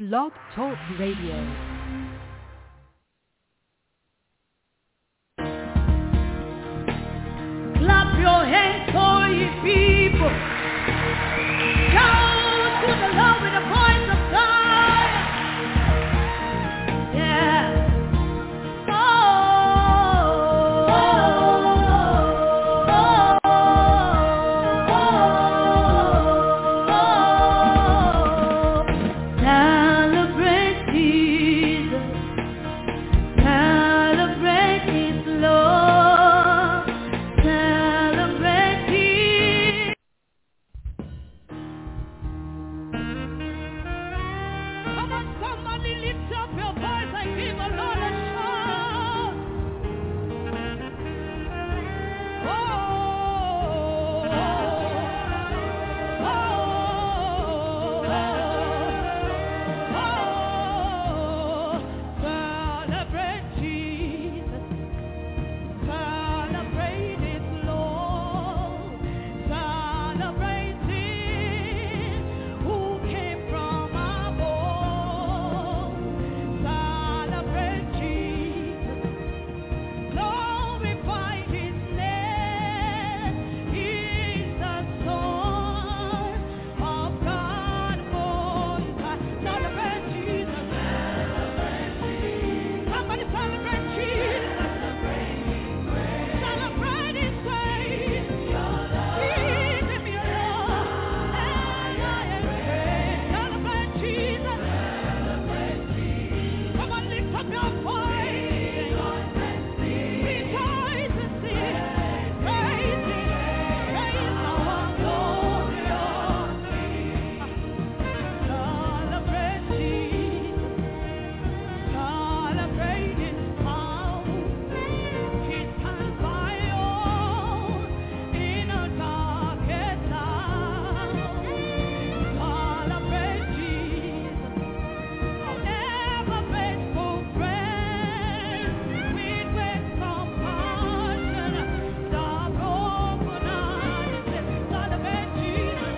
Blog Talk Radio. Clap your hands for ye people. Shout to the Lord with the voice of God. Yeah. Oh, oh, oh, oh, celebrate Jesus. Celebrate His love. Celebrate His. Come on, somebody lift up your voice and give the Lord a shout. Oh, oh, celebrate Jesus. Celebrate His love. Celebrate Him who came from above. Celebrate Jesus. Glorify His name. He's the Son of God Most High. Celebrate Jesus. Somebody celebrate Jesus. Celebrate His grace. Give Him your love. Celebrate Jesus. Come on, lift up your voice. Rejoice and sing. Praise Him. Praise our glorious King. Celebrate Jesus. Celebrate His power. He stands by all in a darkest hour. Celebrate Jesus, ever faithful friend, with great compassion, the broken-hearted. Celebrate Jesus.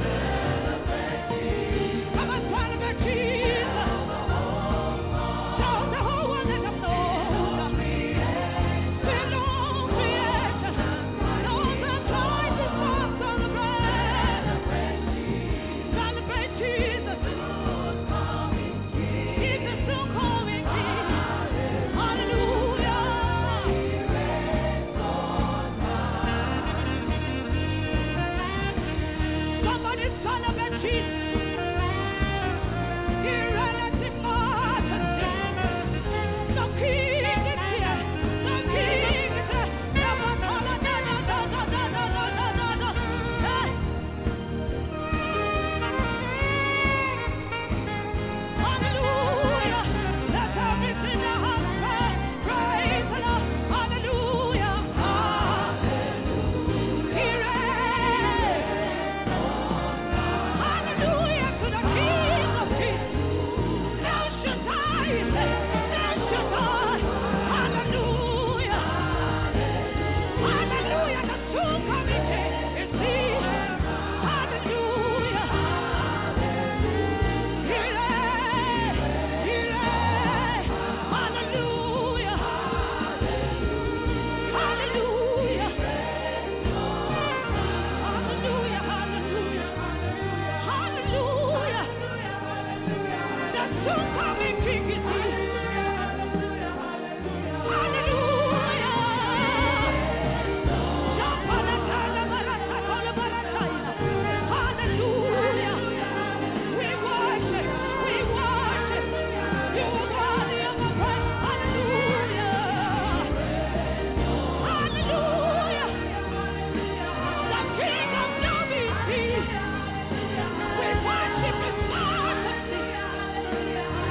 Come on, celebrate Jesus. Show the whole world that I'm known. Belong creation. Knows the choice is for celebrate. Celebrate Jesus. He's the soon coming King. Hallelujah. Somebody celebrate Jesus. He reigns in majesty. The King is here. The King is here. Never follow, no. Hey. Hallelujah. Let everything that has breath praise the Lord. Hallelujah. He reigns. Hallelujah to the King of Kings. El Shaddai is there. El Shaddai. Hallelujah. Hallelujah. The soon coming King is here. Hallelujah. He reigns. He reigns. Hallelujah. Hallelujah. Hallelujah. Hallelujah. The soon coming King is here. Hallelujah. We worship. We worship. You are worthy of the praise. Hallelujah. Hallelujah. The King of glory is here. We worship His majesty.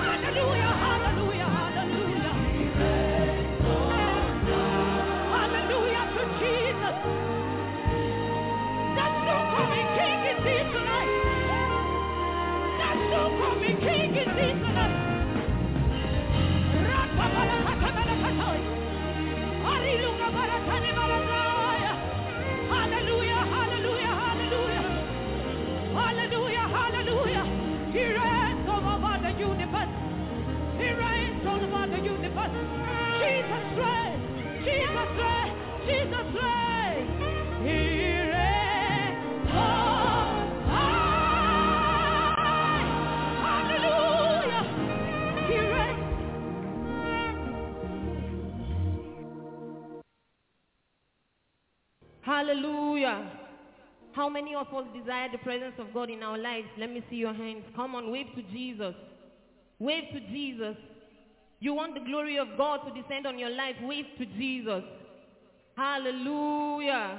Hallelujah. How many of us desire the presence of God in our lives? Let me see your hands. Come on, wave to Jesus. Wave to Jesus. You want the glory of God to descend on your life? Wave to Jesus. Hallelujah.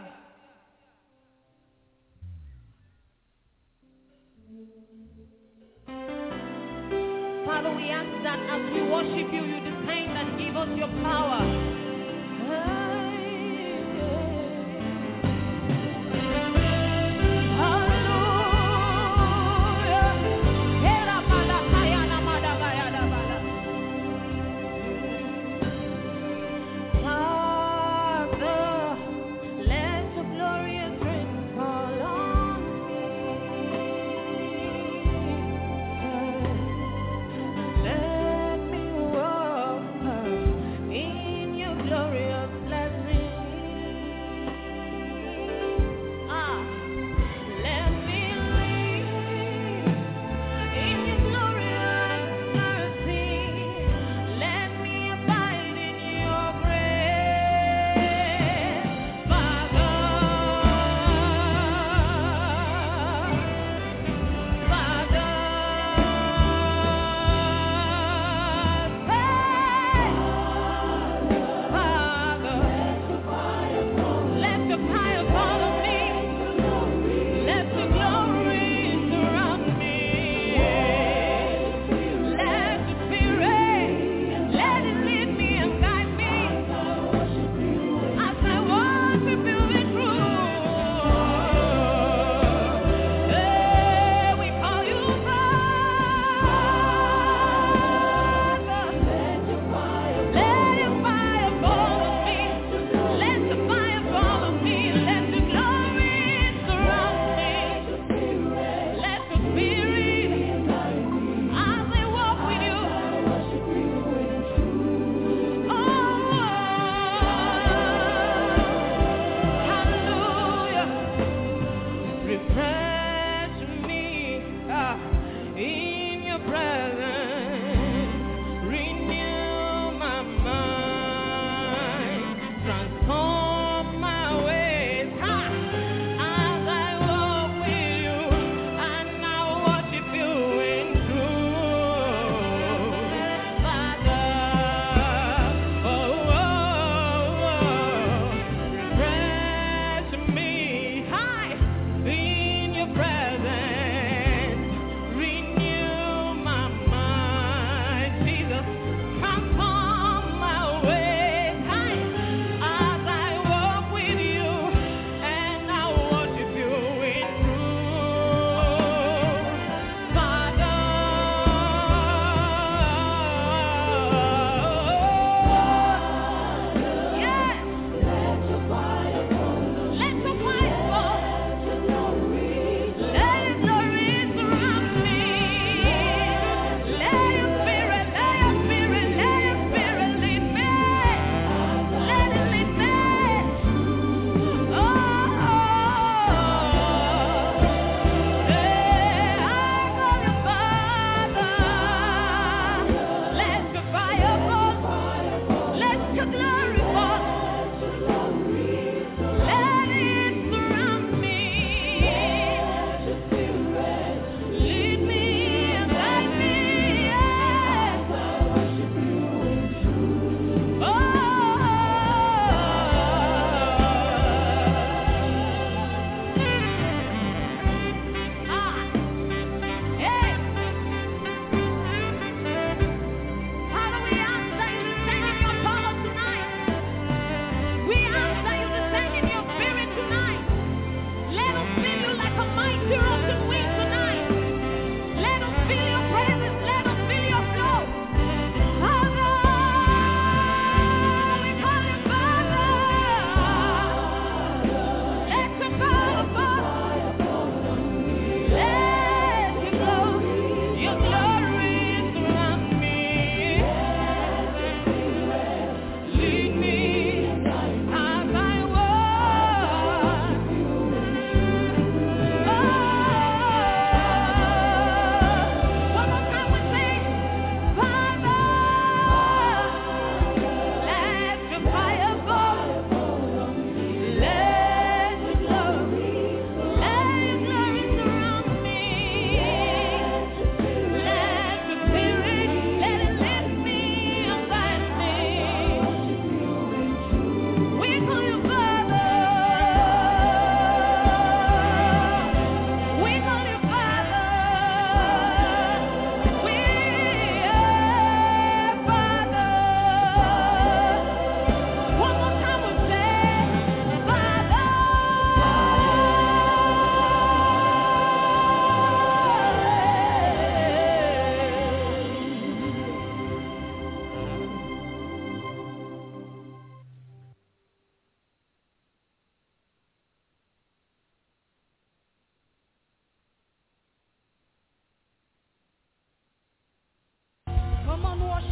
Father, we ask that as we worship you, you descend and give us your power. Let me walk in your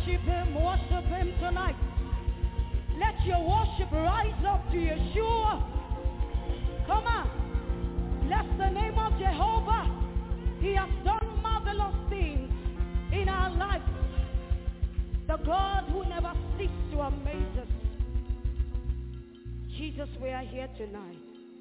Worship him tonight. Let your worship rise up to Yeshua. Come on. Bless the name of Jehovah. He has done marvelous things in our lives. The God who never ceases to amaze us. Jesus, we are here tonight.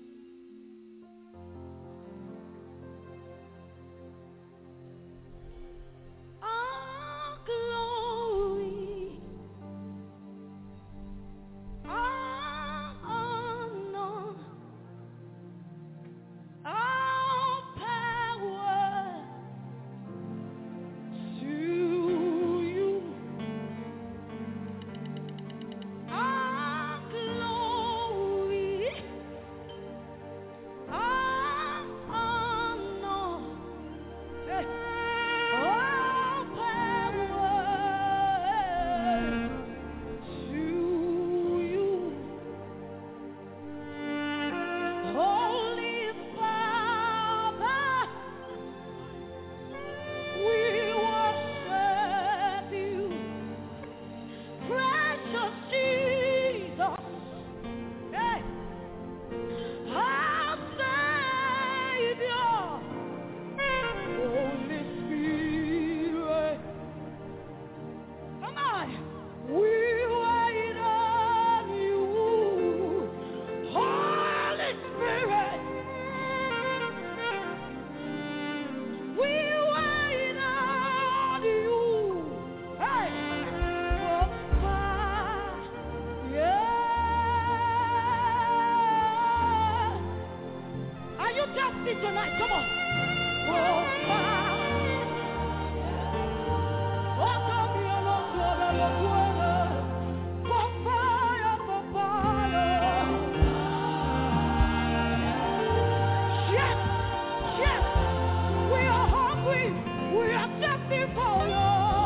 Tonight, come on. Yes, yes, we are hungry. We are thirsty for you.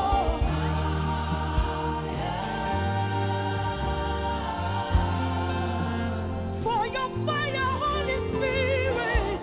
For your fire, Holy Spirit.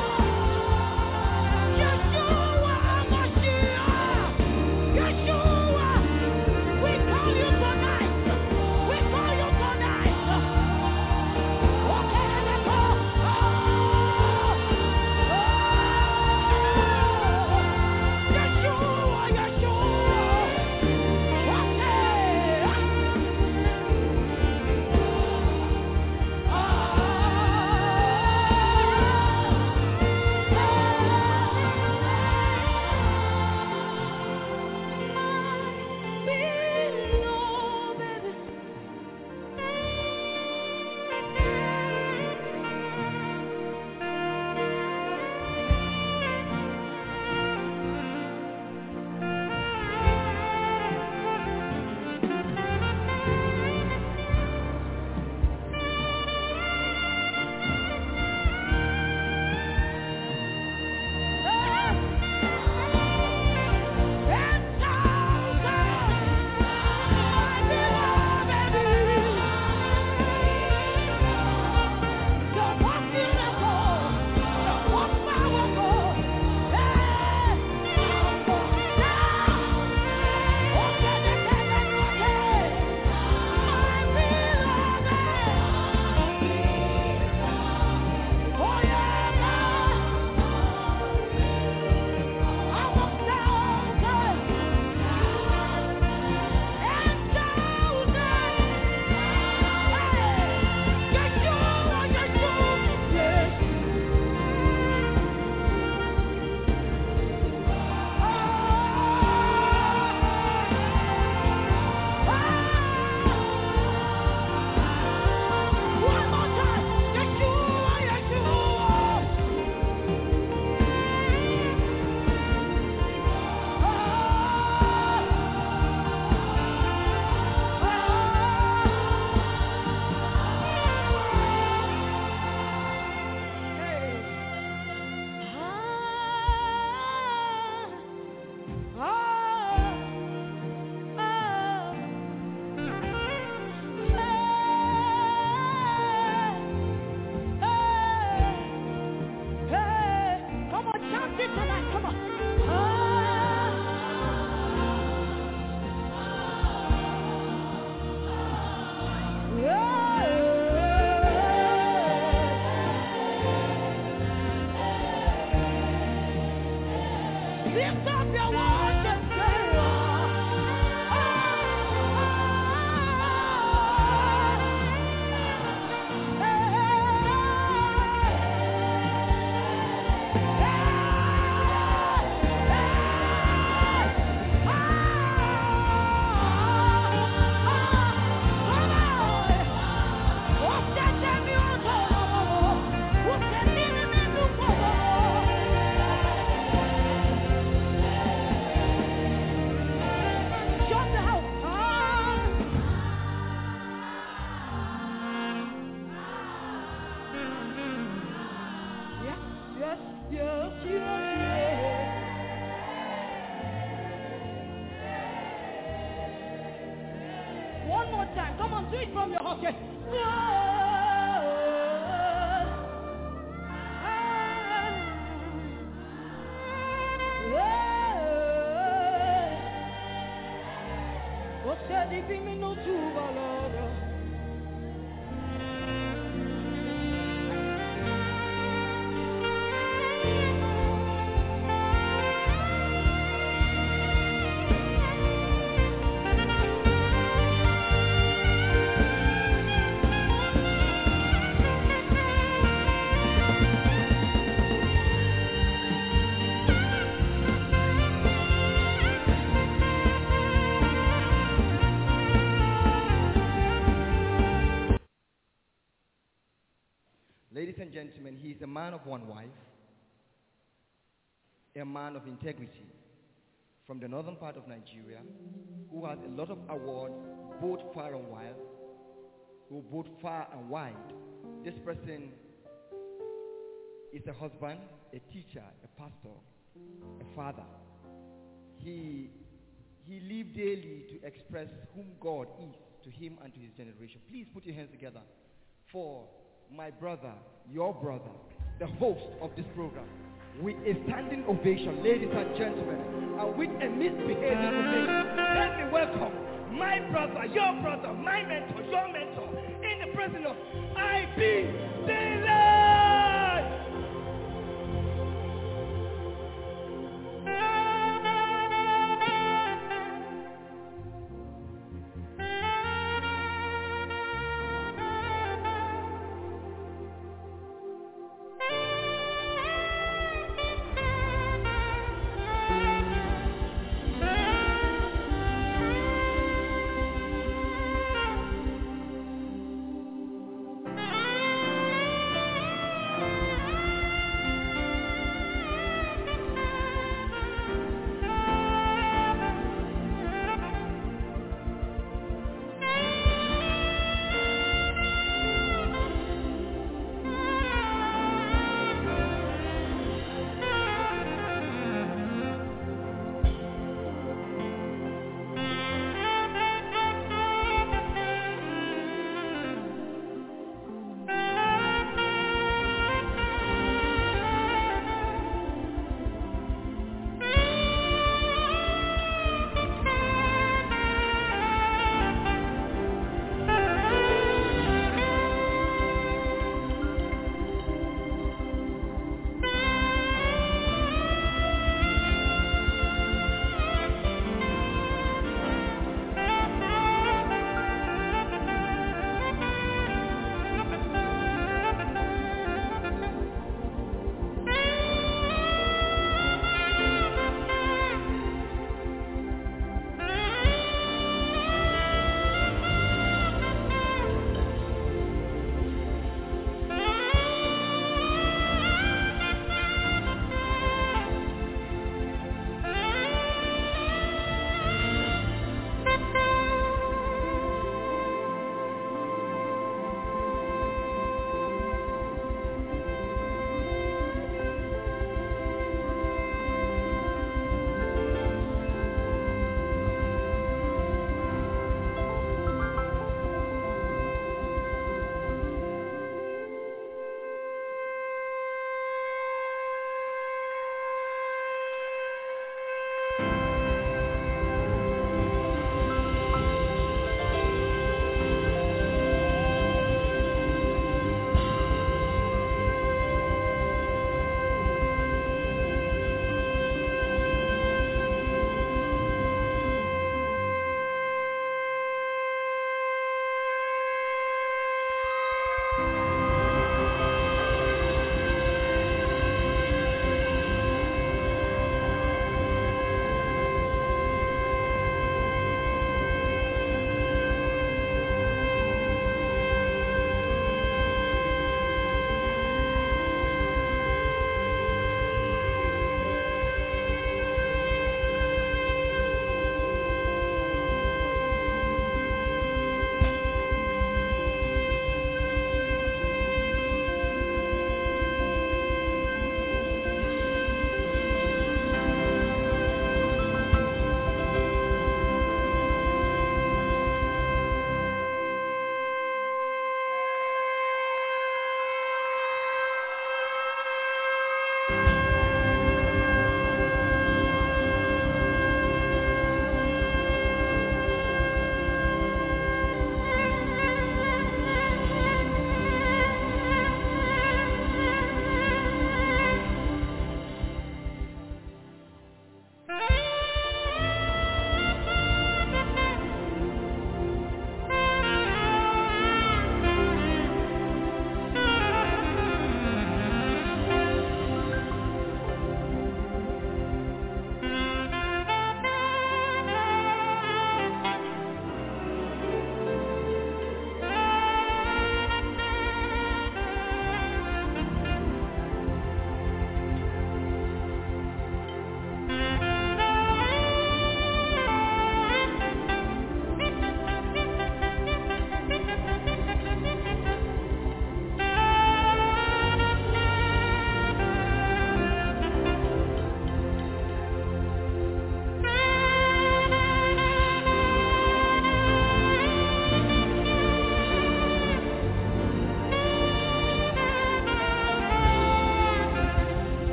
Yeshua first time. Come on, do it from your heart. Yeah. Você divi minuto balada. Ladies and gentlemen, he is a man of one wife, a man of integrity from the northern part of Nigeria, who has a lot of awards, both far and wide. This person is a husband, a teacher, a pastor, a father. He lived daily to express whom God is to him and to his generation. Please put your hands together for my brother, your brother, the host of this program, with a standing ovation, ladies and gentlemen, and with a misbehaving ovation. Let me welcome my brother, your brother, my mentor, your mentor, in the presence of I.B. Daylight.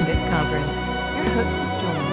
this conference. Your host is Joel.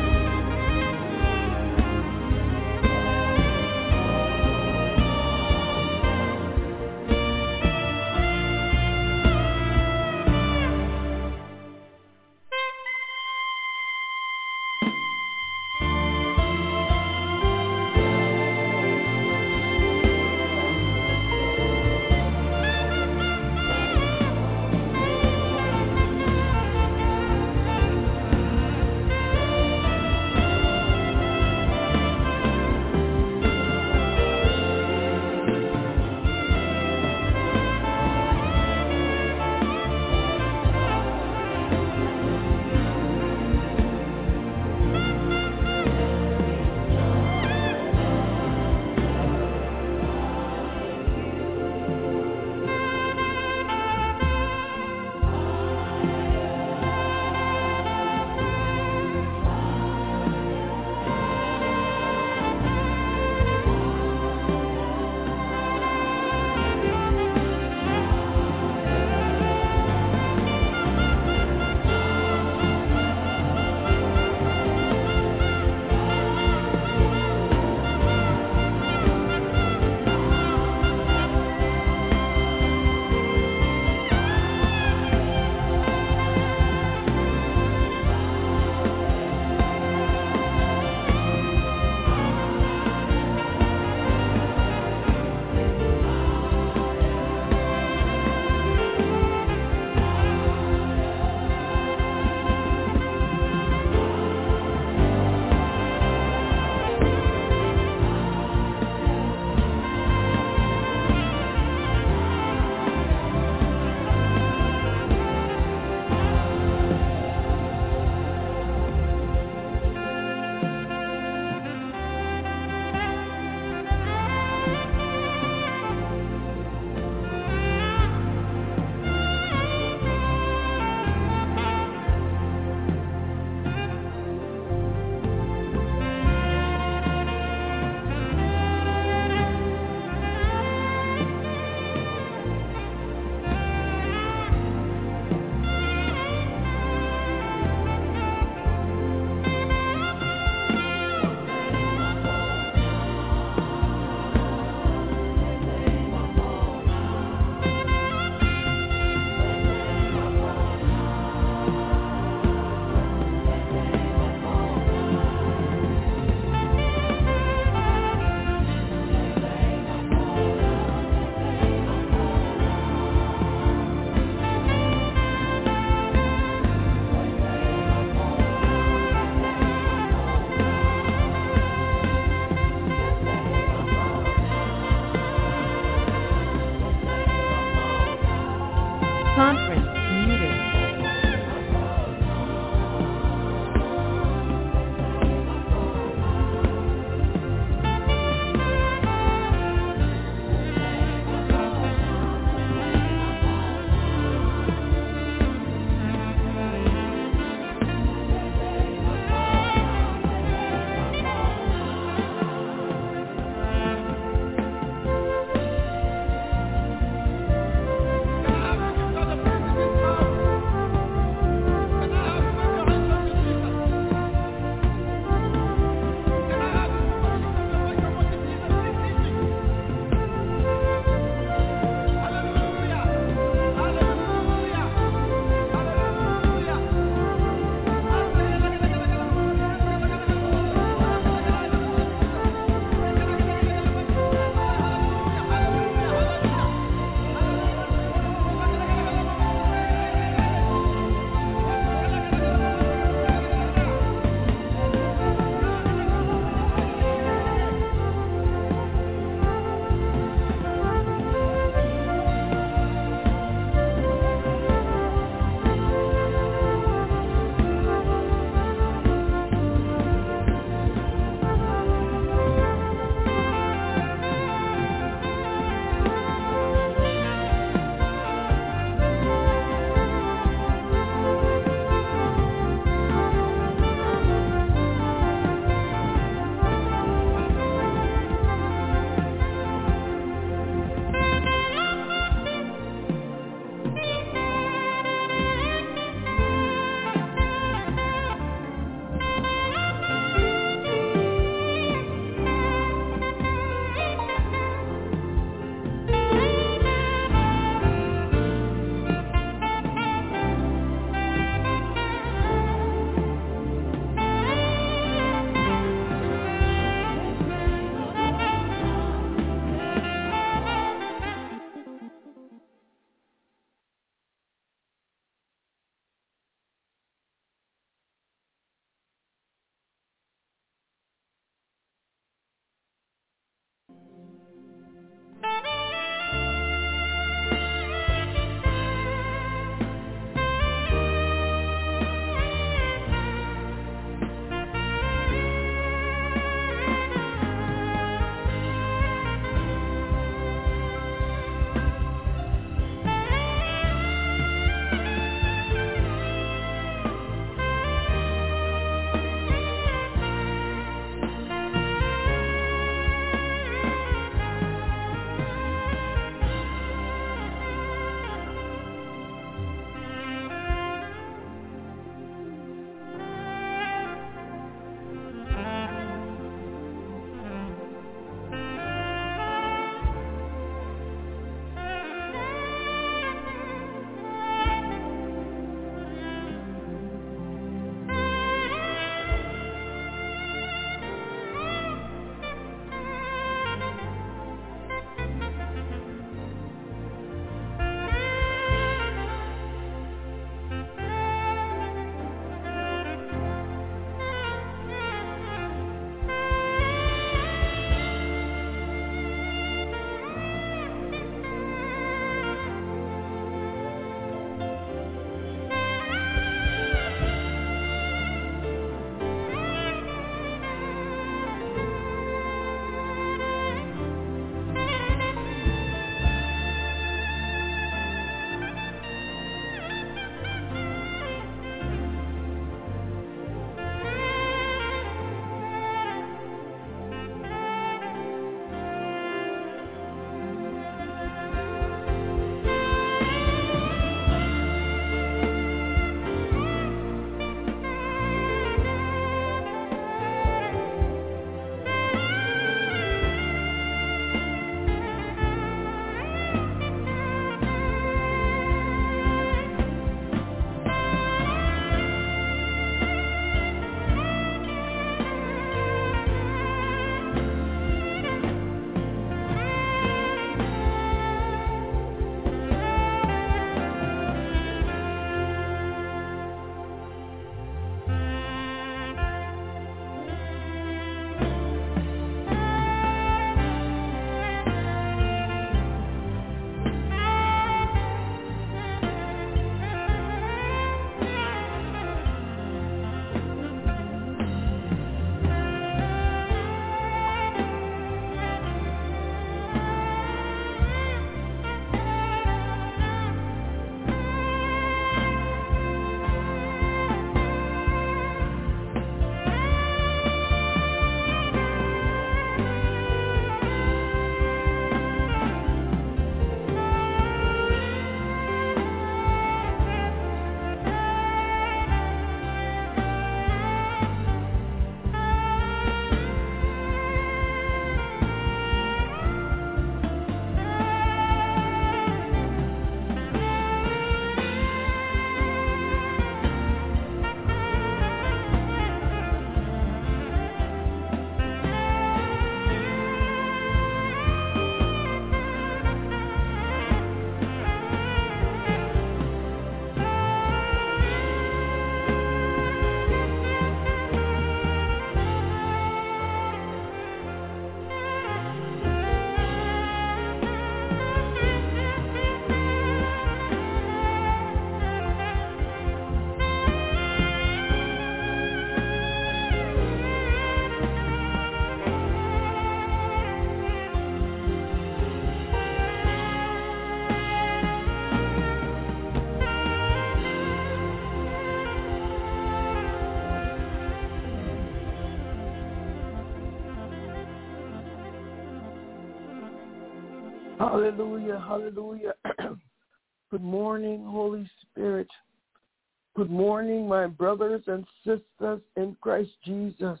Hallelujah, hallelujah. Good morning, Holy Spirit. Good morning, my brothers and sisters in Christ Jesus.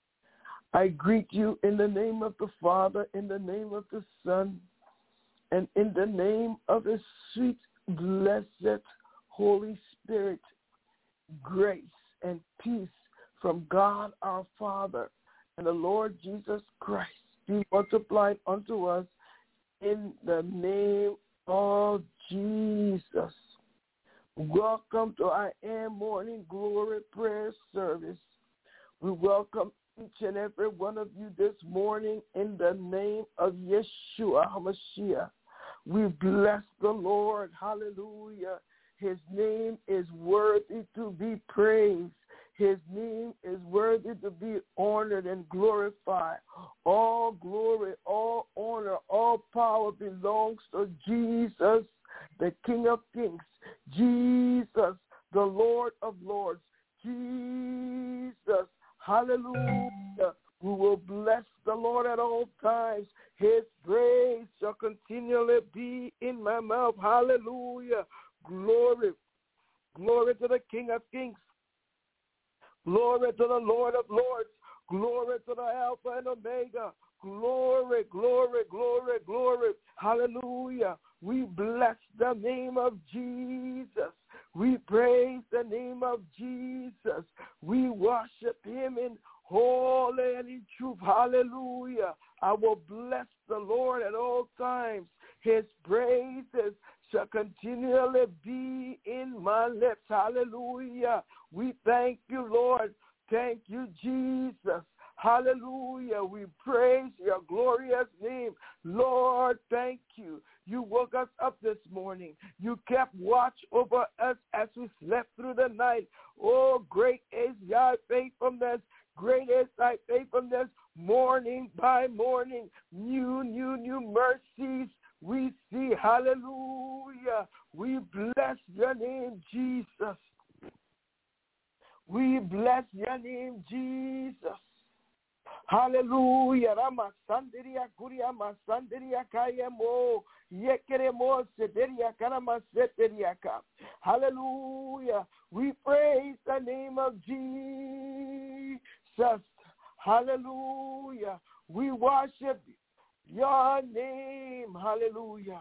I greet you in the name of the Father, in the name of the Son, and in the name of the sweet, blessed Holy Spirit. Grace and peace from God our Father and the Lord Jesus Christ be multiplied unto us in the name of Jesus. Welcome to I Am Morning Glory Prayer Service. We welcome each and every one of you this morning in the name of Yeshua HaMashiach. We bless the Lord. Hallelujah. His name is worthy to be praised. His name is worthy to be honored and glorified. All glory, all honor, all power belongs to Jesus, the King of Kings. Jesus, the Lord of Lords. Jesus, hallelujah. We will bless the Lord at all times. His praise shall continually be in my mouth. Hallelujah. Glory. Glory to the King of Kings. Glory to the Lord of Lords. Glory to the Alpha and Omega. Glory, glory, glory, glory. Hallelujah. We bless the name of Jesus. We praise the name of Jesus. We worship him in holy and in truth. Hallelujah. I will bless the Lord at all times. His praises shall continually be in my lips. Hallelujah. We thank you, Lord. Thank you, Jesus. Hallelujah. We praise your glorious name. Lord, thank you. You woke us up this morning. You kept watch over us as we slept through the night. Oh, great is your faithfulness. Great is thy faithfulness. Morning by morning, new mercies we see. Hallelujah. We bless your name, Jesus. We bless your name, Jesus. Hallelujah. Rama sandiria kuria masandiria kayemo yekeremo sederia karama seteriaka. Hallelujah. We praise the name of Jesus. Hallelujah. We worship your name. Hallelujah.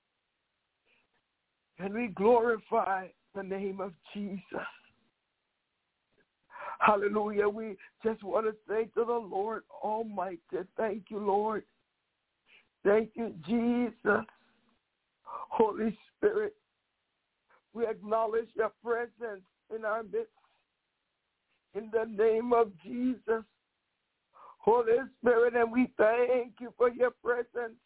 And we glorify the name of Jesus. Hallelujah. We just want to say to the Lord Almighty, thank you, Lord. Thank you, Jesus. Holy Spirit, we acknowledge your presence in our midst. In the name of Jesus, Holy Spirit, and we thank you for your presence.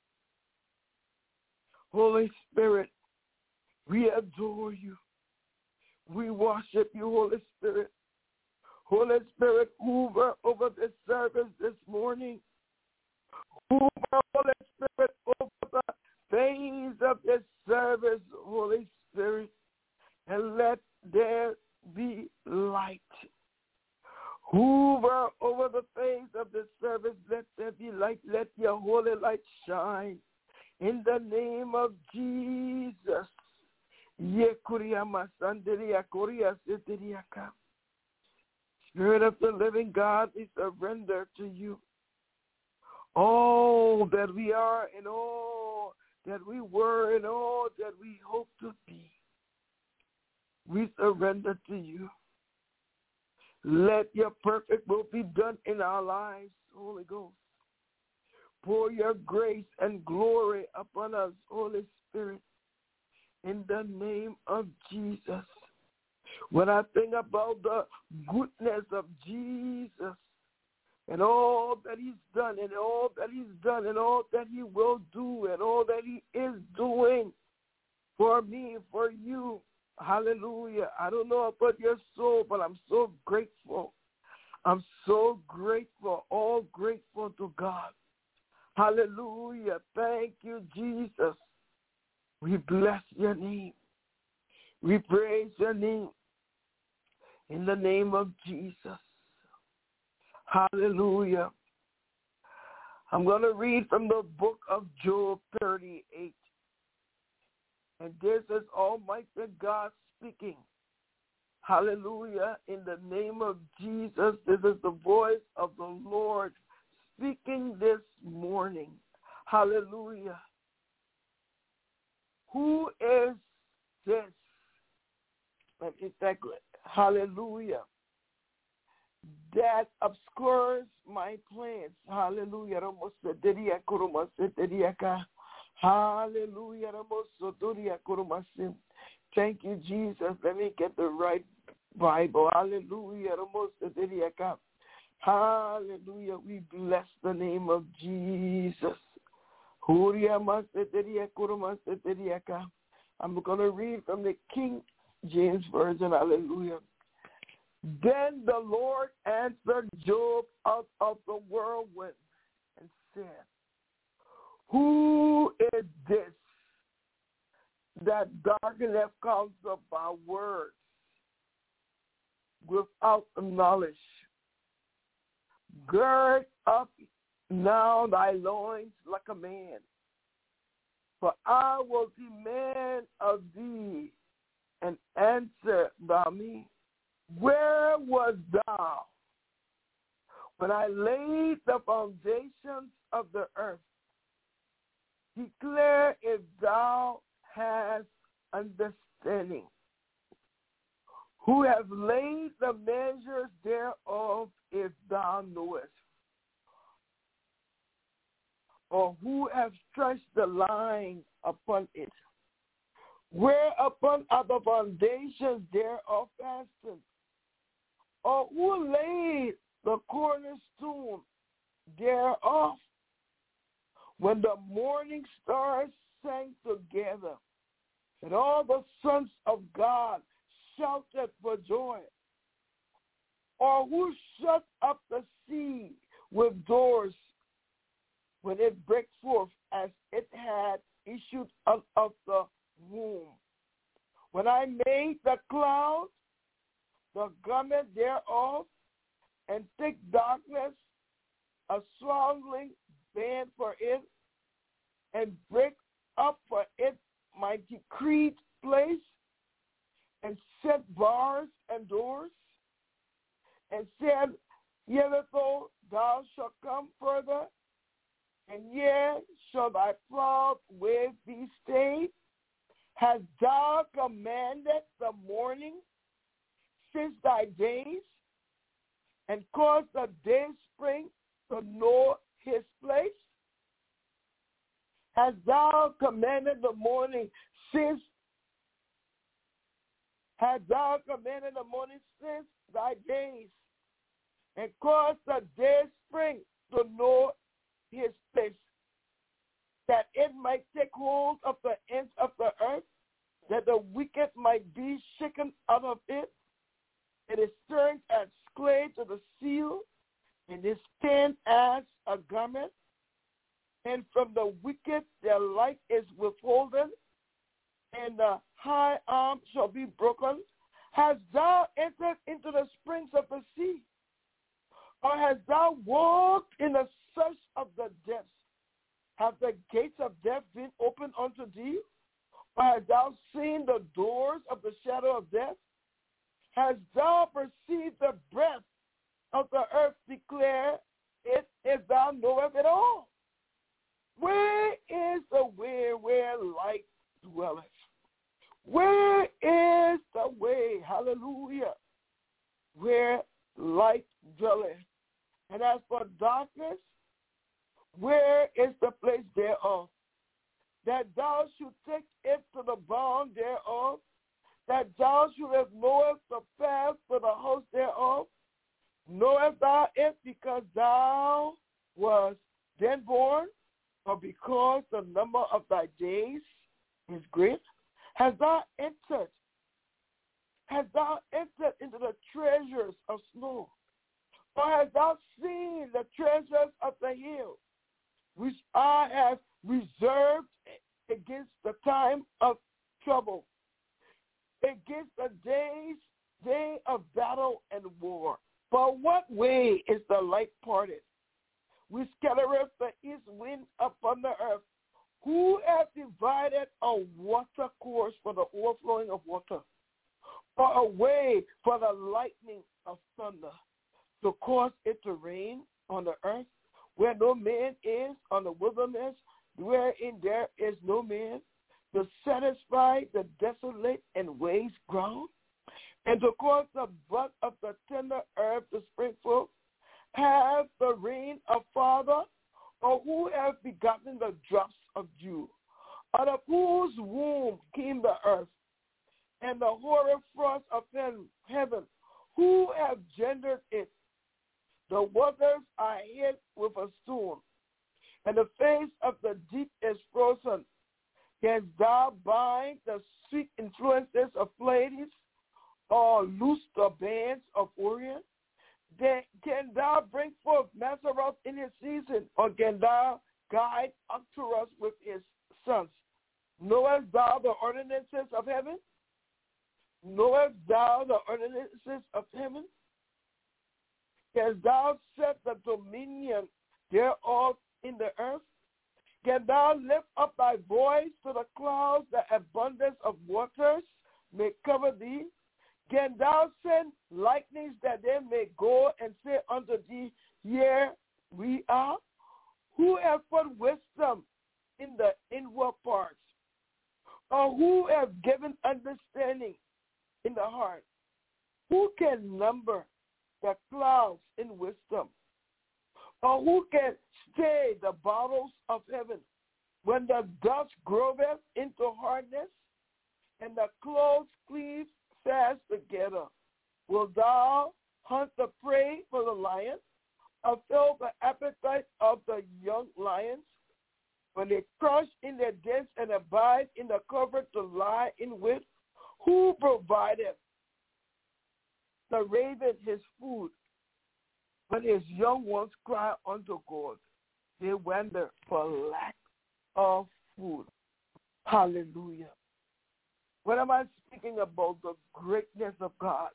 Holy Spirit, we adore you. We worship you, Holy Spirit. Holy Spirit, hover over this service this morning. Hover, Holy Spirit, over the phase of this service, Holy Spirit, and let there be light. Hoover over the face of this service. Let there be light. Let your holy light shine. In the name of Jesus. Spirit of the living God, we surrender to you. All that we are and all that we were and all that we hope to be, we surrender to you. Let your perfect will be done in our lives, Holy Ghost. Pour your grace and glory upon us, Holy Spirit, in the name of Jesus. When I think about the goodness of Jesus and all that he's done and all that he's done and all that he will do and all that he is doing for me, for you, hallelujah. I don't know about your soul, but I'm so grateful. I'm so grateful, all grateful to God. Hallelujah. Thank you, Jesus. We bless your name. We praise your name in the name of Jesus. Hallelujah. I'm going to read from the book of Job 38. And this is Almighty God speaking. Hallelujah. In the name of Jesus, this is the voice of the Lord speaking this morning. Hallelujah. Who is this? Let me think. Hallelujah. That obscures my plans. Hallelujah. Hallelujah. Thank you, Jesus. Let me get the right Bible. Hallelujah. Hallelujah. We bless the name of Jesus. I'm going to read from the King James Version. Hallelujah. Then the Lord answered Job out of the whirlwind and said, who is this that darkeneth counsel by words without knowledge? Gird up now thy loins like a man, for I will demand of thee, and answer thou me. Where was thou when I laid the foundations of the earth? Declare if thou hast understanding. Who have laid the measures thereof, if thou knowest? Or who have stretched the line upon it? Whereupon are the foundations thereof fastened? Or who laid the cornerstone thereof? When the morning stars sang together, and all the sons of God shouted for joy. Or who shut up the sea with doors when it brake forth as it had issued out of the womb? When I made the clouds, the garment thereof, and thick darkness, a swaddling band for it, and break up for it my decreed place, and set bars and doors, and said, hitherto thou shalt come further, and yet shall thy plowed way be stayed? Hast thou commanded the morning since thy days, and caused the day spring to know his place? Hast thou commanded the morning since thy days, and caused the day spring to know his place, that it might take hold of the ends of the earth, that the wicked might be shaken out of it? It is turned as clay to the seal, and is stained as a garment, and from the wicked their light is withholden, and the high arm shall be broken. Hast thou entered into the springs of the sea? Or hast thou walked in the search of the depths? Have the gates of death been opened unto thee? Or hast thou seen the doors of the shadow of death? Hast thou perceived the breath of the earth? Declare it if thou knowest it all. Where is the way where light dwelleth? Where is the way, hallelujah, where light dwelleth? And as for darkness, where is the place thereof? That thou should take it to the bound thereof, that thou shouldest knowest the path to the house thereof? Knowest thou it because thou wast then born, or because the number of thy days is great? Hast thou entered into the treasures of snow? Or hast thou seen the treasures of the hill, which I have reserved against the time of trouble, against the day of battle and war? For what way is the light parted? We scattereth the east wind upon the earth. Who hath divided a water course for the overflowing of water, or a way for the lightning of thunder, to cause it to rain on the earth, where no man is, on the wilderness, wherein there is no man, to satisfy the desolate and waste ground, and to cause the bud of the tender herb to spring forth? Have the rain a father, or who have begotten the drops of dew? Out of whose womb came the earth, and the hoary frost of heaven? Who have gendered it? The waters are hid with a stone, and the face of the deep is frozen. Canst thou bind the sweet influences of Pleiades, or loose the bands of Orion? Then can thou bring forth Mazzaroth in his season, or can thou guide Arcturus with his sons? Knowest thou the ordinances of heaven? Knowest thou the ordinances of heaven? Canst thou set the dominion thereof in the earth? Can thou lift up thy voice to the clouds? The abundance of waters may cover thee. Can thou send lightnings that they may go and say unto thee, here we are? Who have put wisdom in the inward parts? Or who have given understanding in the heart? Who can number the clouds in wisdom? Or who can stay the bottles of heaven when the dust groweth into hardness and the clothes cleave fast together? Wilt thou hunt the prey for the lion, or fill the appetite of the young lions? When they crouch in their dens and abide in the covert to lie in with, who provided the raven his food? When his young ones cry unto God, they wander for lack of food. Hallelujah. What am I speaking about? The greatness of God.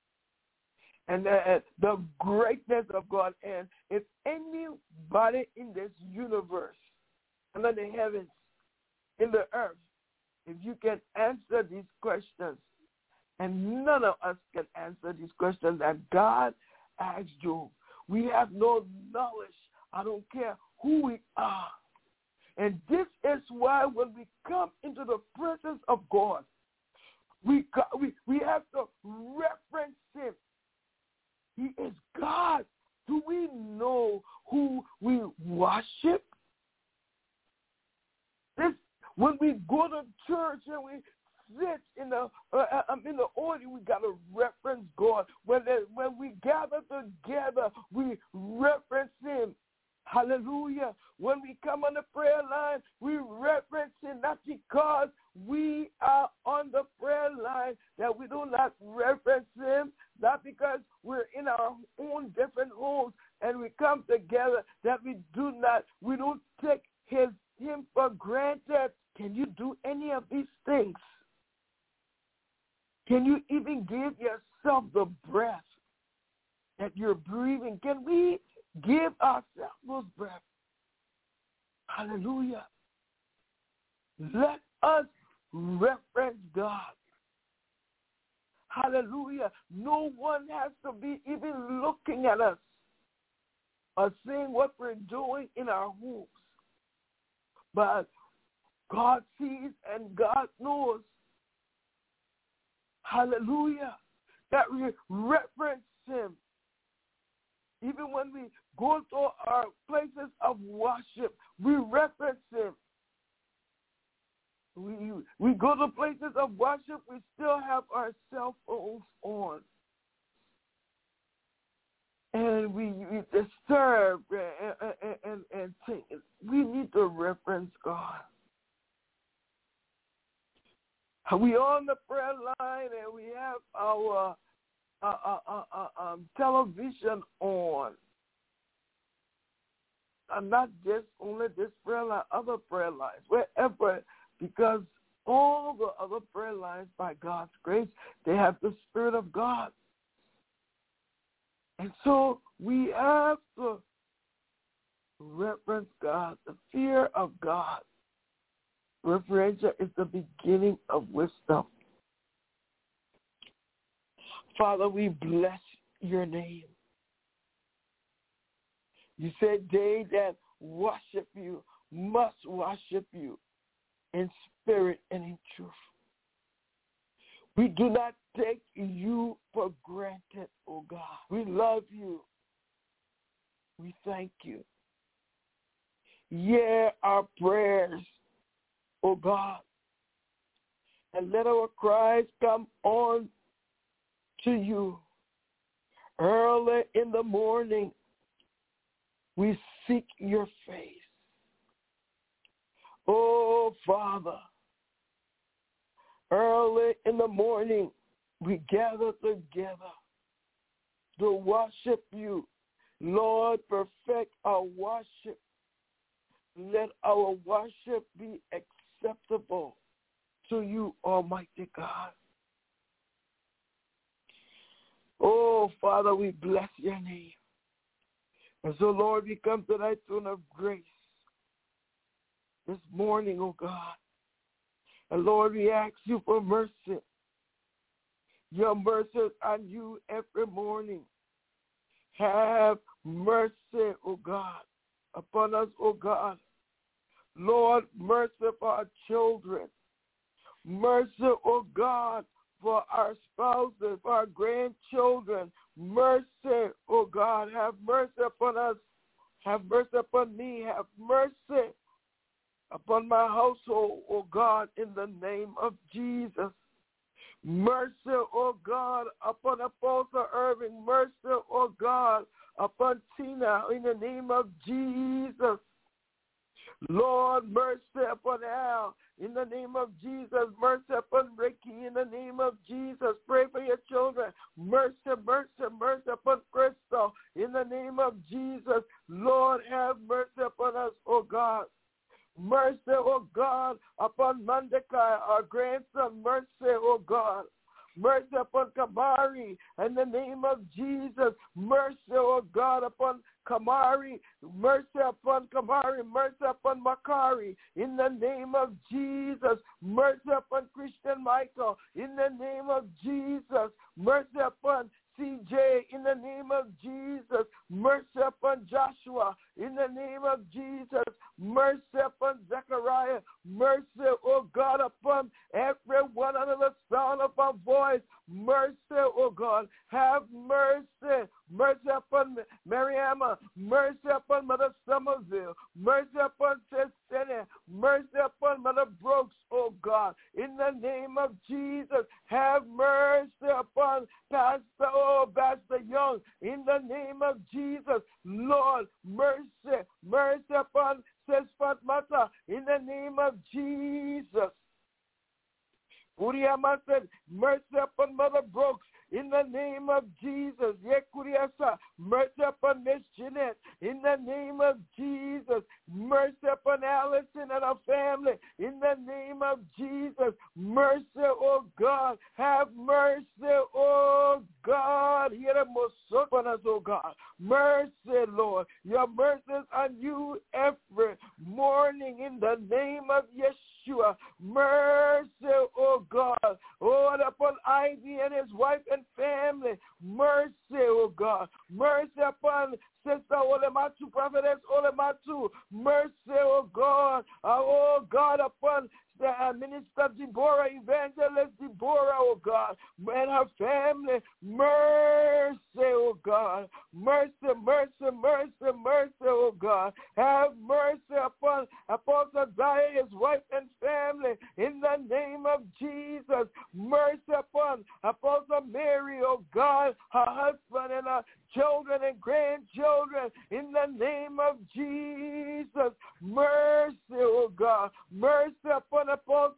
And the greatness of God. And if anybody in this universe, under the heavens, in the earth, if you can answer these questions, and none of us can answer these questions that God asked Job. We have no knowledge. I don't care who we are. And this is why when we come into the presence of God, we have to reference him. He is God. Do we know who we worship? When we go to church and we sit in the audience, we got to reference God. When we gather together, we reference him. Hallelujah. When we come on the prayer line, we reference him, not because we are on the prayer line that we do not reference him, not because we're in our own different homes and we come together that we don't take him for granted. Can you do any of these things? Can you even give yourself the breath that you're breathing? Can we give ourselves those breaths? Hallelujah. Let us reference God. Hallelujah. No one has to be even looking at us or seeing what we're doing in our homes. But God sees and God knows. Hallelujah. That we reference him. Even when we go to our places of worship, we reference him. We go to places of worship, we still have our cell phones on. And we disturb and think. We need to reference God. We on the prayer line and we have our television on. And not just only this prayer line, other prayer lines, wherever, because all the other prayer lines, by God's grace, they have the Spirit of God. And so we have to reverence God, the fear of God. Reverential is the beginning of wisdom. Father, we bless your name. You said they that worship you must worship you in spirit and in truth. We do not take you for granted, oh God. We love you. We thank you. Hear our prayers, oh God, and let our cries come on to you. Early in the morning, we seek your face. Oh, Father, early in the morning, we gather together to worship you. Lord, perfect our worship. Let our worship be acceptable to you, Almighty God. Oh, Father, we bless your name. And so, Lord, we come to thy throne of grace this morning, oh God. And, Lord, we ask you for mercy. Your mercy on you every morning. Have mercy, oh God, upon us, oh God. Lord, mercy for our children. Mercy, oh God, for our spouses, for our grandchildren. Mercy, oh God, have mercy upon us. Have mercy upon me. Have mercy upon my household, oh God, in the name of Jesus. Mercy, oh God, upon Apostle Irving. Mercy, oh God, upon Tina, in the name of Jesus. Lord, mercy upon Al, in the name of Jesus. Mercy upon Ricky, in the name of Jesus. Pray for your children. Mercy, mercy, mercy upon Crystal, in the name of Jesus. Lord, have mercy upon us, oh God. Mercy, oh God, upon Mandekai, our grandson. Mercy, oh God. Mercy upon Kamari, in the name of Jesus. Mercy, oh God, upon Kamari. Mercy upon Kamari. Mercy upon Makari, in the name of Jesus. Mercy upon Christian Michael, in the name of Jesus. Mercy upon CJ, in the name of Jesus. Mercy upon Joshua, in the name of Jesus. Mercy upon Zechariah. Mercy, oh God, upon everyone under the sound of our voice. Mercy, oh God. Have mercy. Mercy upon Mariama. Mercy upon Mother Somerville. Mercy upon Chestene. Mercy upon Mother Brooks, oh God. In the name of Jesus, have mercy upon Pastor Young. In the name of Jesus, Lord, mercy. Mercy upon Sespat Mata. In the name of Jesus. Kuriama said, mercy upon Mother Brooks. In the name of Jesus. Yekuriasa, mercy upon Miss Jeanette. In the name of Jesus. Mercy upon Allison and her family. In the name of Jesus. Mercy, oh God. Have mercy, oh God. Hear the most upon us, oh God. Mercy, Lord. Your mercies on you every morning in the name of Yeshua. Mercy, oh God. Oh, upon Ivy and his wife and family. Mercy, oh God. Mercy upon Sister Olematu, Prophetess Olematu. Mercy, oh God. Oh God, upon the Minister Deborah, Evangelist Deborah, oh God, and her family. Mercy, oh God. Mercy, mercy, mercy, mercy, oh God. Have mercy upon Apostle Zion, his wife and family, in the name of Jesus. Mercy upon Apostle Mary, oh God, her husband and her children and grandchildren, in the name of Jesus. Mercy, oh God. Mercy upon Apostle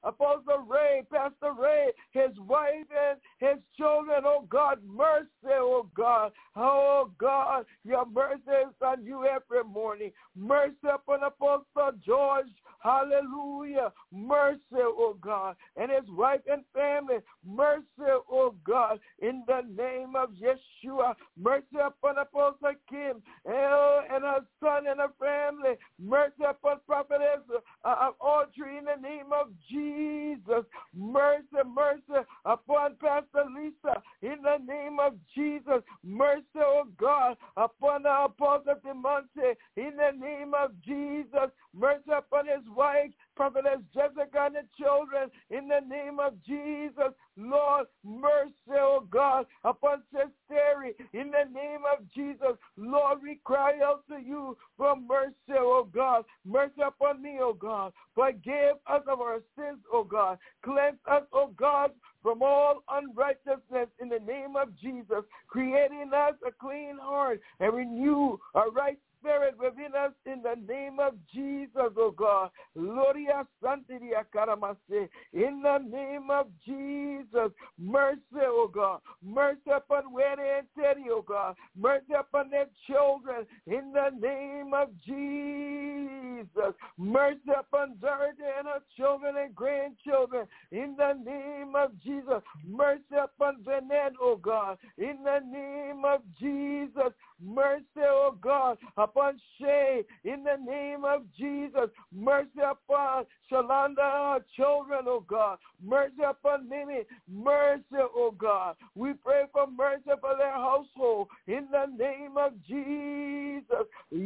Apostle Ray, Pastor Ray, his wife and his children, oh God, mercy, oh God. Oh God, your mercy is on you every morning. Mercy upon Apostle George, hallelujah. Mercy, oh God, and his wife and family. Mercy, oh God, in the name of Yeshua. Mercy upon Apostle Kim and her son and her family. Mercy upon Prophetess Audrey in the name of Jesus. Mercy, mercy upon Pastor Lisa in the name of Jesus. Mercy, oh God, upon Apostle Demonte in the name of Jesus. Mercy upon his wife, Prophetess Jessica, and the children in the name of Jesus. Lord, mercy, oh God, upon Sister Terry in the name of Jesus. Lord, we cry out to you for mercy, oh God. Mercy upon me, oh God. Forgive us of our sins, oh God. Cleanse us, oh God, from all unrighteousness in the name of Jesus. Creating us a clean heart and renew a right Spirit within us in the name of Jesus, oh God. Gloria Santiria Karamase. In the name of Jesus. Mercy, oh God. Mercy upon Wendy and Teddy, oh God. Mercy upon their children in the name of Jesus. Mercy upon Dorothy and her children and grandchildren in the name of Jesus. Mercy upon Vanette, oh God. In the name of Jesus. Mercy, oh God, upon Shay, in the name of Jesus. Mercy upon Shalanda, her children, oh God. Mercy upon Mimi. Mercy, oh God. We pray for mercy for their household, in the name of Jesus.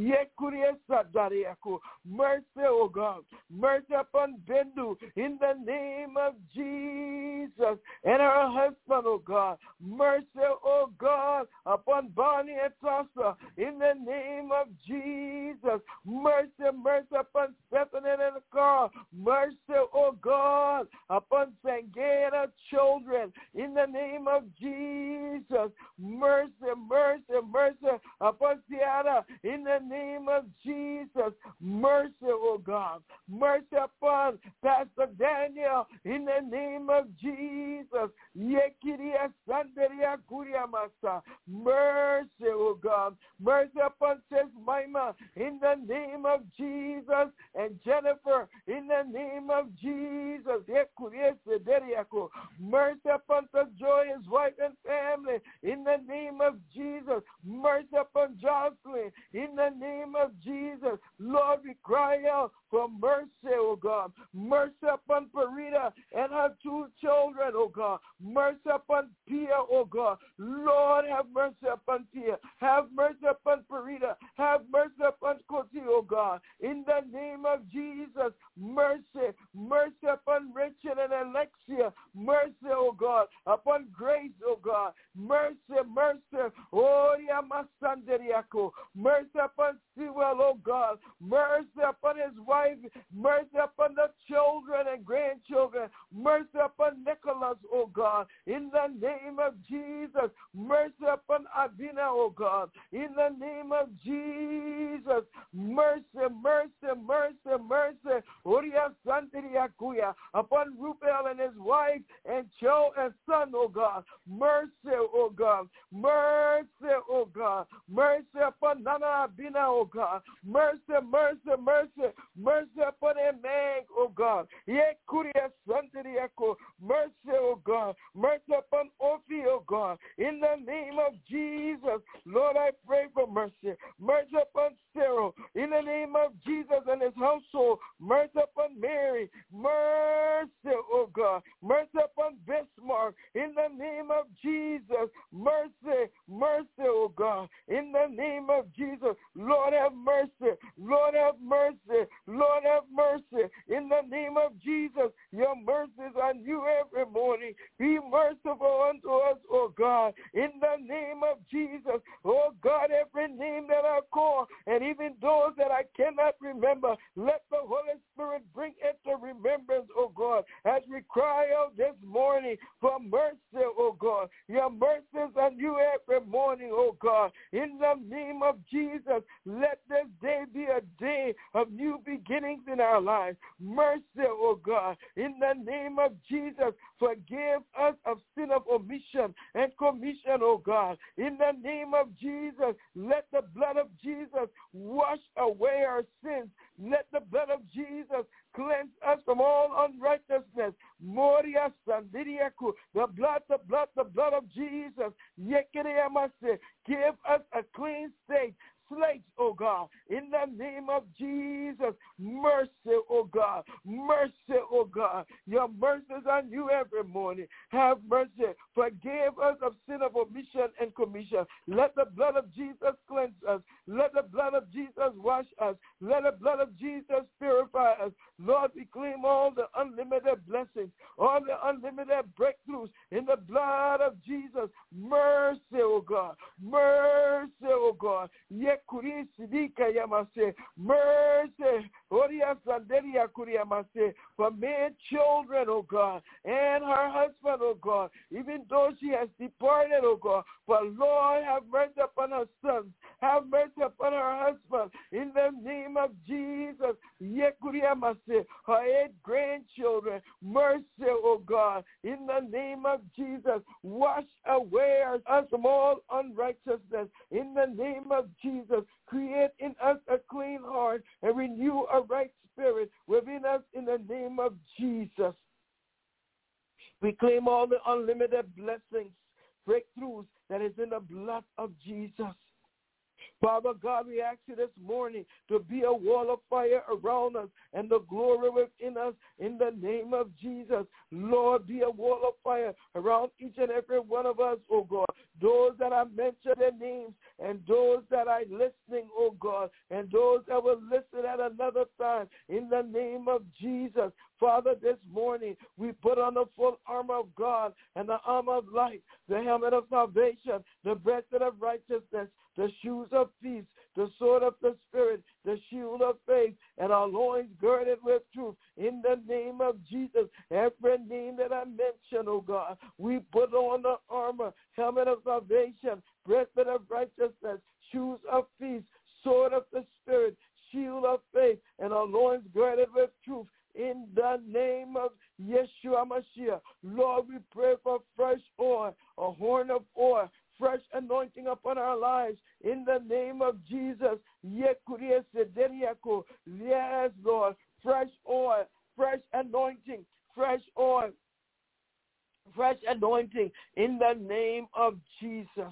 Mercy, oh God. Mercy upon Bendu, in the name of Jesus. And her husband, oh God. Mercy, oh God, upon Bonnie and Tossa, in the name of Jesus. Mercy, mercy upon Stephanie and Carl. Mercy, oh God, upon Sangay and her children, in the name of Jesus. Mercy, mercy, mercy upon Tiana, in the name of Jesus. Mercy, oh God. Mercy upon Pastor Daniel, in the name of Jesus. Yekiria Santeria Kuria Masa. Mercy, oh God. Mercy upon Sis Maima, in the name of Jesus. And Jennifer, in the name of Jesus. Mercy upon the Joy, his wife and family, in the name of Jesus. Mercy upon Jocelyn, in the name of Jesus. Lord, we cry out for mercy, oh God. Mercy upon Parita and her two children, oh God. Mercy upon Pia, oh God. Lord, have mercy upon Pia. Have mercy upon Parita. Have mercy upon Koti, oh God. In the name of Jesus, mercy. Mercy upon Richard and Alexia. Mercy, oh God. Upon Grace, oh God. Mercy, mercy. Oh, Yamasanderiako. Mercy upon Sewell, oh God. Mercy upon his wife. Mercy upon the children and grandchildren. Mercy upon Nicholas, oh God. In the name of Jesus. Mercy upon Adina, oh God. In the name of Jesus. Mercy, mercy, mercy, mercy. Oria Santiriakuya. Upon Rupel and his wife and Joe and son, oh God. Mercy, oh God. Mercy, oh God. Mercy upon Nana Abina, oh God. Mercy, mercy, mercy. Mercy upon a man, oh God. Yekuria Santiriako. Mercy, oh God. Mercy upon Ophi, oh God. In the name of Jesus, Lord, I pray for mercy. Mercy upon Cyril. In the name of Jesus and his household. Mercy upon Mary. Mercy, oh God. Mercy upon Bismarck. In the name of Jesus. Mercy, mercy, oh God. In the name of Jesus. Lord, have mercy. Lord, have mercy. Lord, have mercy. In the name of Jesus. Your mercies are new every morning. Be merciful unto us, oh God. In the name of Jesus. Oh God, every name that I call, and even those that I cannot remember, let the Holy Spirit bring it to remembrance, oh God, as we cry out this morning for mercy, oh God. Your mercies are new every morning, oh God. In the name of Jesus, let this day be a day of new beginnings in our lives. Mercy, oh God, in the name of Jesus, forgive us of sin of omission and commission, oh God. In the name of Jesus, let the blood of Jesus wash away our sins. Let the blood of Jesus cleanse us from all unrighteousness. Moria Sandiriaku, the blood of Jesus. Yekereyamase, give us a clean slate, oh God, in the name of Jesus. Mercy, oh God, mercy, oh God. Your mercies are new every morning. Have mercy. Forgive us of sin of omission and commission. Let the blood of Jesus cleanse us. Let the blood of Jesus wash us. Let the blood of Jesus purify us. Lord, we claim all the unlimited blessings, all the unlimited breakthroughs in the blood of Jesus. Mercy, oh God. Mercy, oh God. Mercy, for man, children, oh God, and her husband, oh God, even though she has departed, oh God, but Lord, have mercy upon her sons, have mercy upon her husband, in the name of Jesus. Her 8 grandchildren, mercy, oh God, in the name of Jesus. Wash away us from all unrighteousness, in the name of Jesus. Create in us a clean heart and renew a right spirit within us, in the name of Jesus. We claim all the unlimited blessings, breakthroughs that is in the blood of Jesus. Father God, we ask you this morning to be a wall of fire around us and the glory within us, in the name of Jesus. Lord, be a wall of fire around each and every one of us, oh God. Those that I mentioned their names and those that are listening, oh God, and those that will listen at another time, in the name of Jesus. Father, this morning we put on the full armor of God and the armor of light, the helmet of salvation, the breastplate of righteousness, the shoes of peace, the sword of the Spirit, the shield of faith, and our loins girded with truth. In the name of Jesus, every name that I mentioned, oh God, we put on the armor, helmet of salvation, breastplate of righteousness, shoes of peace, sword of the Spirit, shield of faith, and our loins girded with truth. In the name of Yeshua Mashiach, Lord, we pray for fresh oil, a horn of oil, fresh anointing upon our lives. In the name of Jesus, yes, Lord, fresh oil, fresh anointing, fresh oil, fresh anointing. In the name of Jesus.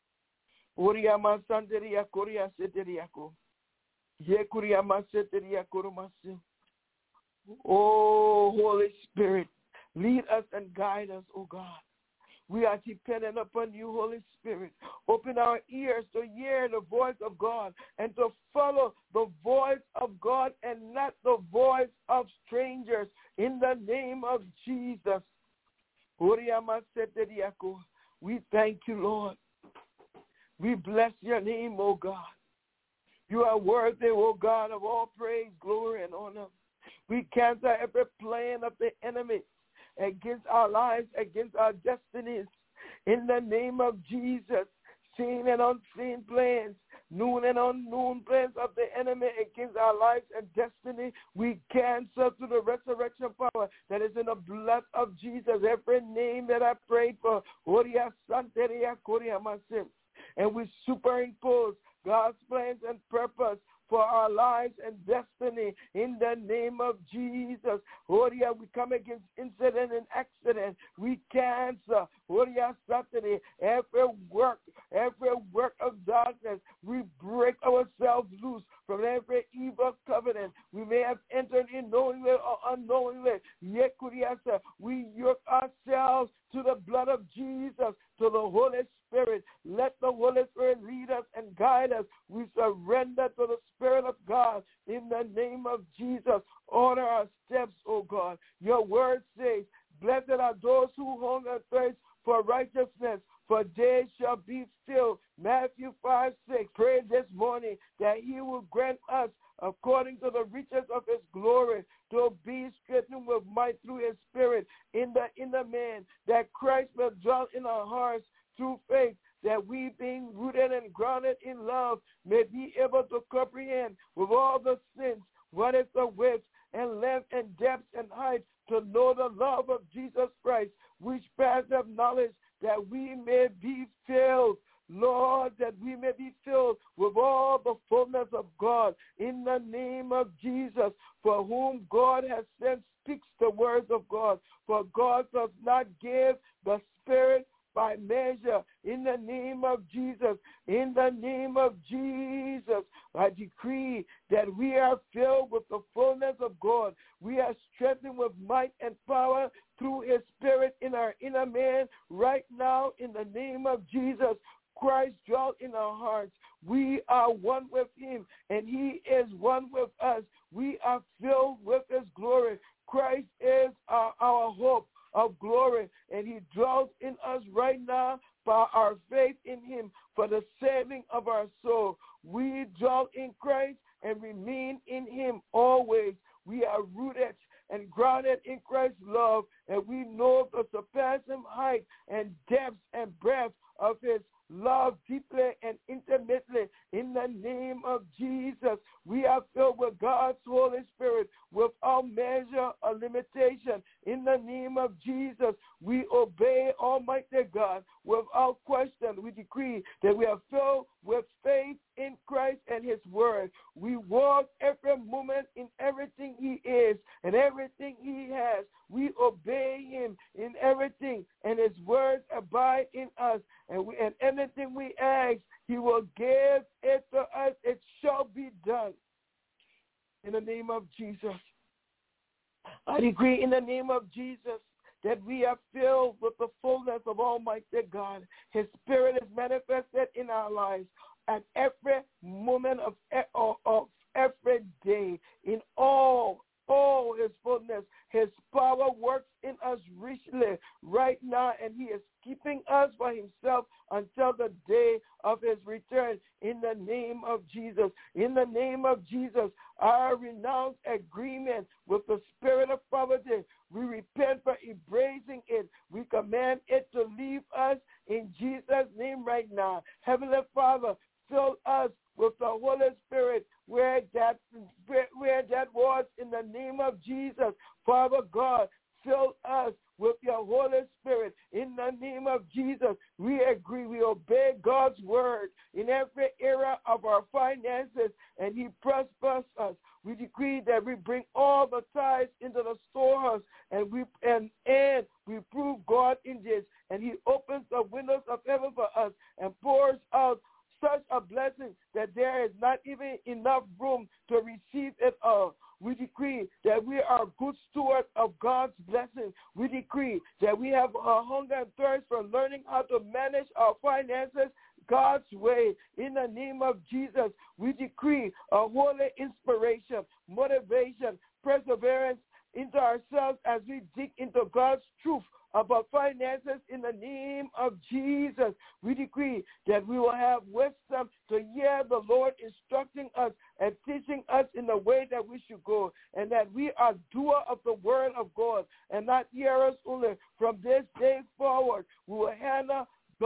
Oh, Holy Spirit, lead us and guide us, oh God. We are dependent upon you, Holy Spirit. Open our ears to hear the voice of God and to follow the voice of God and not the voice of strangers, in the name of Jesus. We thank you, Lord. We bless your name, oh God. You are worthy, oh God, of all praise, glory, and honor. We cancel every plan of the enemy against our lives, against our destinies. In the name of Jesus, seen and unseen plans, known and unknown plans of the enemy against our lives and destiny, we cancel through the resurrection power that is in the blood of Jesus. Every name that I prayed for, and we superimpose God's plans and purpose for our lives and destiny, in the name of Jesus. We come against incident and accident. We cancel Saturday, every work of darkness. We break ourselves loose from every evil covenant we may have entered in knowingly or unknowingly. We yoke ourselves to the blood of Jesus, to the Holy Spirit. Let the Holy Spirit lead us and guide us. We surrender to the Spirit of God in the name of Jesus. Order our steps, O God. Your word says, blessed are those who hunger and thirst for righteousness, for they shall be filled. Matthew 5:6. Pray this morning that he will grant us, according to the riches of his glory, to be strengthened with might through his Spirit in the inner man, that Christ will dwell in our hearts through faith, that we, being rooted and grounded in love, love may be able to comprehend with all the sins what is the width and length and depth and height, to know the love of Jesus Christ, which passeth knowledge, that we may be filled, Lord, that we may be filled with all the fullness of God, in the name of Jesus, for whom God has sent speaks the words of God. For God does not give the Spirit by measure. In the name of Jesus, in the name of Jesus, I decree that we are filled with the fullness of God. We are strengthened with might and power through his Spirit in our inner man right now, in the name of Jesus. Christ dwells in our hearts. We are one with him, and he is one with us. We are filled with his glory. Christ is our hope of glory, and he dwells in us right now by our faith in him for the saving of our soul. We dwell in Christ and remain in him always. We are rooted and grounded in Christ's love, and we know the surpassing height and depth and breadth of his love deeply and intimately. In the name of Jesus, we are filled with God's Holy Spirit without measure or limitation. In the name of Jesus, we obey Almighty God without question. We decree that we are filled with faith in Christ and his word. We walk every moment in everything he is and everything he has. We obey him in everything, and his words abide in us. And anything we ask, he will give it to us. It shall be done. In the name of Jesus, I decree in the name of Jesus that we are filled with the fullness of Almighty God. His Spirit is manifested in our lives at every moment of every day, in all his fullness. His power works in us richly right now, and he is keeping us for himself until the day of his return. In the name of Jesus, in the name of Jesus, I renounce agreement with the spirit of poverty. We repent for embracing it. We command it to leave us in Jesus' name right now. Heavenly Father, fill us with the Holy Spirit where that was, in the name of Jesus. Father God, fill us with your Holy Spirit in the name of Jesus. We agree, we obey God's word in every area of our finances, and he prospers us. We decree that we bring all the tithes into the storehouse, and we prove God in this, and he opens the windows of heaven for us and pours out such a blessing that there is not even enough room to receive it all. We decree that we are good stewards of God's blessing. We decree that we have a hunger and thirst for learning how to manage our finances God's way. In the name of Jesus, we decree a holy inspiration, motivation, perseverance into ourselves as we dig into God's truth about finances. In the name of Jesus, we decree that we will have wisdom to hear the Lord instructing us and teaching us in the way that we should go, and that we are doers of the word of God and not hearers only. From this day forward, we will handle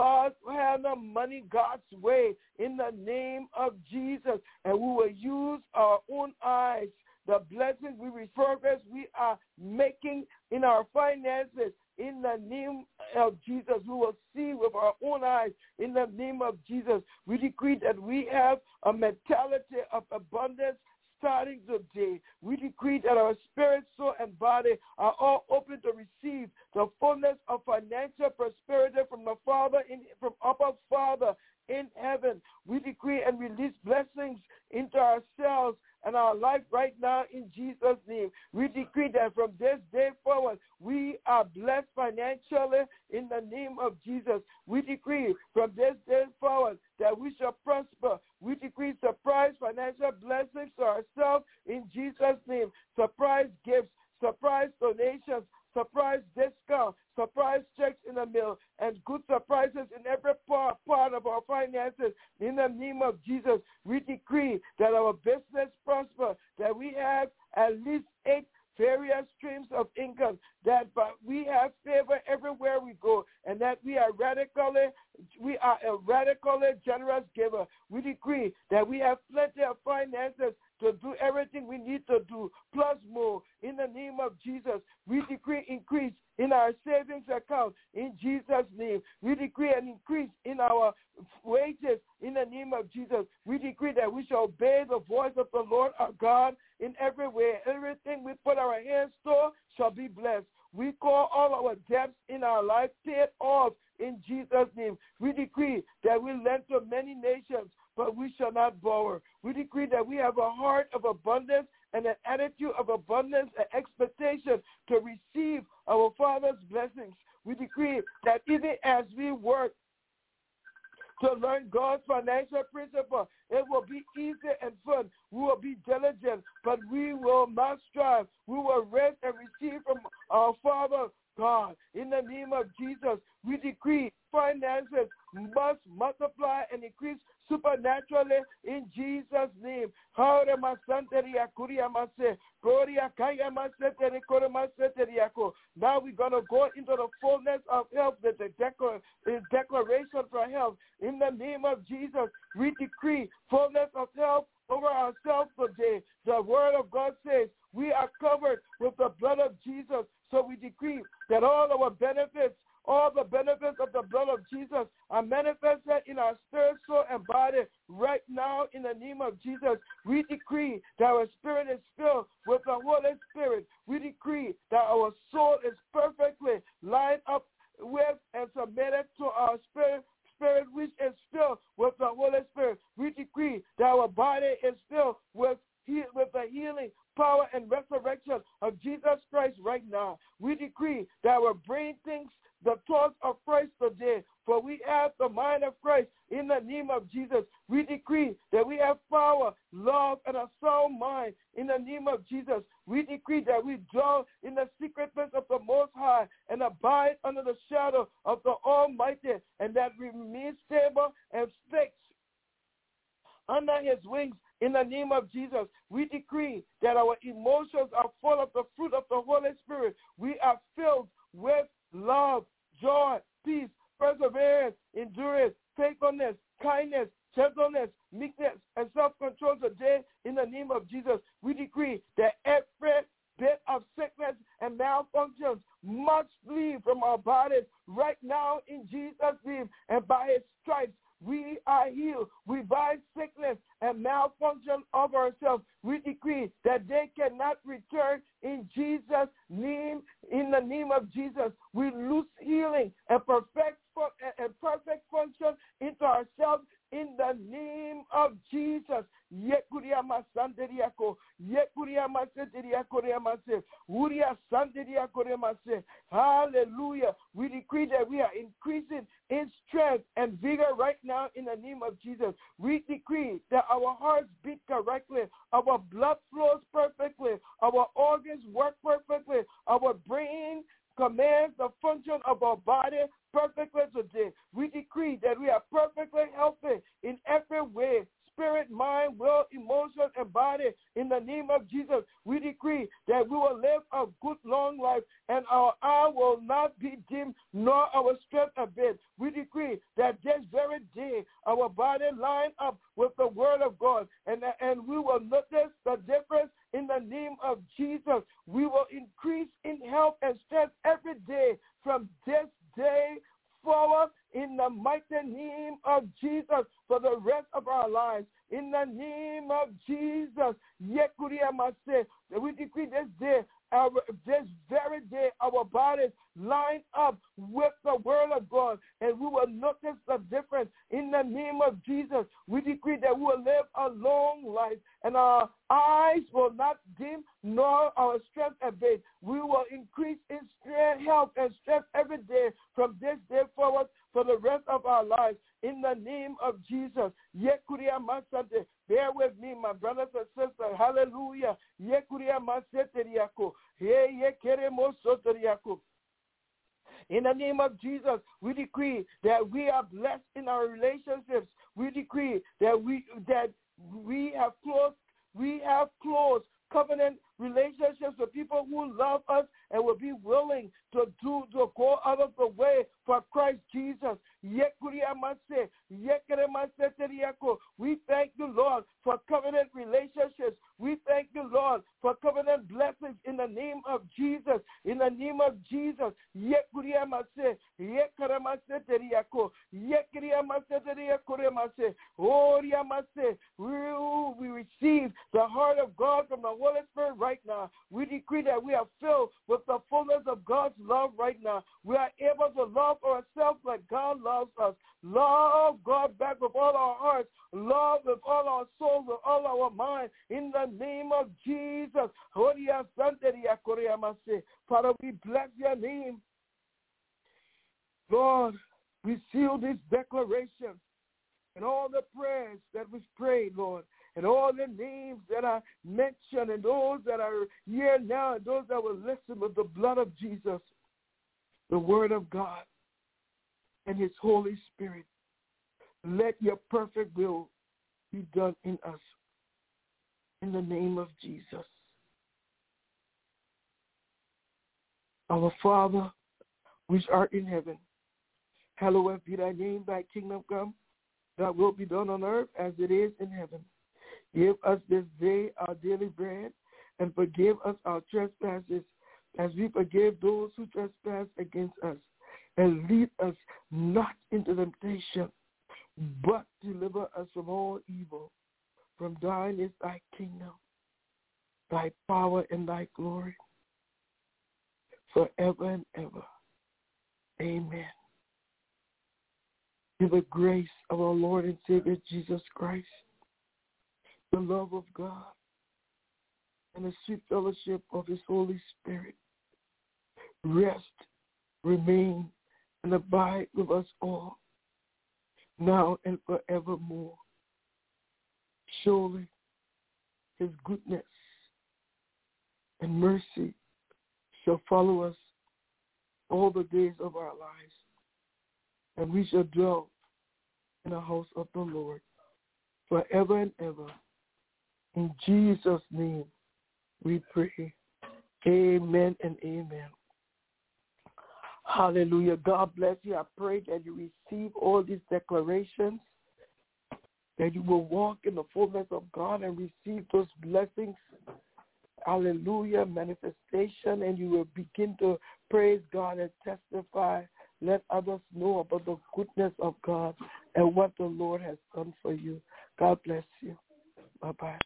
money God's way in the name of Jesus, and we will use our own eyes. The blessings we refurbish, we are making in our finances. In the name of Jesus, we will see with our own eyes. In the name of Jesus, we decree that we have a mentality of abundance starting today. We decree that our spirit, soul, and body are all open to receive the fullness of financial prosperity from the Father, from our Father in heaven. We decree and release blessings into ourselves and our life right now in Jesus' name. We decree that from this day forward, we are blessed financially in the name of Jesus. We decree from this day forward that we shall prosper. We decree surprise financial blessings to ourselves in Jesus' name. Surprise gifts, surprise donations, surprise discount, surprise checks in the mail, and good surprises in every part of our finances. In the name of Jesus, we decree that our business prosper, that we have at least 8 various streams of income, that we have favor everywhere we go, and that we are a radically generous giver. We decree that we have plenty of finances to do everything we need to do, plus more. In the name of Jesus, we decree increase in our savings account in Jesus' name. We decree an increase in our wages in the name of Jesus. We decree that we shall obey the voice of the Lord our God in every way. Everything we put our hands to shall be blessed. We call all our debts in our life paid off in Jesus' name. We decree that we lend to many nations, but we shall not borrow. We decree that we have a heart of abundance and an attitude of abundance and expectation to receive our Father's blessings. We decree that even as we work to learn God's financial principle, it will be easy and fun. We will be diligent, but we will not strive. We will rest and receive from our Father God. In the name of Jesus, we decree finances must multiply and increase supernaturally in Jesus' name. Now we're going to go into the fullness of health, the declaration for health. In the name of Jesus, we decree fullness of health over ourselves today. The word of God says we are covered with the blood of Jesus. So we decree that all the benefits of the blood of Jesus are manifested in our spirit, soul, and body right now in the name of Jesus. We decree that our spirit is filled with the Holy Spirit. We decree that our soul is perfectly lined up with and submitted to our spirit which is filled with the Holy Spirit. We decree that our body is filled with the healing power and resurrection of Jesus Christ right now. We decree that our brain thinks the thoughts of Christ today, for we have the mind of Christ in the name of Jesus. We decree that we have power, love, and a sound mind in the name of Jesus. We decree that we dwell in the secret place of the Most High and abide under the shadow of the Almighty, and that we remain stable and fixed under his wings. In the name of Jesus, we decree that our emotions are full of the fruit of the Holy Spirit. We are filled with love, joy, peace, perseverance, endurance, faithfulness, kindness, gentleness, meekness, and self-control today. In the name of Jesus, we decree that every bit of sickness and malfunctions must leave from our bodies right now in Jesus' name, and by his stripes we are healed. We bind sickness and malfunction of ourselves. We decree that they cannot return in Jesus' name. In the name of Jesus, we lose healing and perfect function into ourselves in the name of Jesus. Hallelujah. We decree that we are increasing in strength and vigor right now in the name of Jesus. We decree that our hearts beat correctly, our blood flows perfectly, our organs work perfectly, our brain commands the function of our body perfectly today. We decree that we are perfectly healthy in every way, spirit, mind, will, emotion, and body. In the name of Jesus, we decree that we will live a good long life, and our eye will not be dim, nor our strength abate. We decree that this very day our body line up with the word of God, and we will notice the difference in the name of Jesus. We will increase in health and strength every day from this day forward in the mighty name of Jesus for the rest of our lives. In the name of Jesus, we decree this very day, our bodies line up with the word of God, and we will notice the difference. In the name of Jesus, we decree that we will live a long life, and our eyes will not dim, nor our strength abate. We will increase in strength, health, and strength every day from this day forward for the rest of our lives. In the name of Jesus. Bear with me, my brothers and sisters. Hallelujah. In the name of Jesus, we decree that we are blessed in our relationships. We decree that we have close covenant relationships with people who love us and will be willing to go out of the way for Christ Jesus. We thank you, Lord, for covenant relationships. We thank you, Lord, for covenant blessings in the name of Jesus. In the name of Jesus. We receive the heart of God from the Holy Spirit right now. We decree that we are filled with the fullness of God's love right now. We are able to love ourselves like God loves us. Love God back with all our hearts. Love with all our souls, with all our mind. In the name of Jesus. Father, we bless your name. Lord, we seal this declaration and all the prayers that we've prayed, Lord, and all the names that are mentioned, and those that are here now, and those that will listen with the blood of Jesus, the word of God, and his Holy Spirit. Let your perfect will be done in us. In the name of Jesus. Our Father, which art in heaven, hallowed be thy name, thy kingdom come, thy will be done on earth as it is in heaven. Give us this day our daily bread, and forgive us our trespasses, as we forgive those who trespass against us. And lead us not into temptation, but deliver us from all evil. From thine is thy kingdom, thy power, and thy glory, forever and ever. Amen. In the grace of our Lord and Savior Jesus Christ, the love of God, and the sweet fellowship of his Holy Spirit rest, remain, and abide with us all, now and forevermore. Surely his goodness and mercy shall follow us all the days of our lives, and we shall dwell in the house of the Lord forever and ever. In Jesus' name we pray. Amen and amen. Hallelujah. God bless you. I pray that you receive all these declarations, that you will walk in the fullness of God and receive those blessings. Hallelujah. Manifestation, and you will begin to praise God and testify. Let others know about the goodness of God and what the Lord has done for you. God bless you. Bye-bye.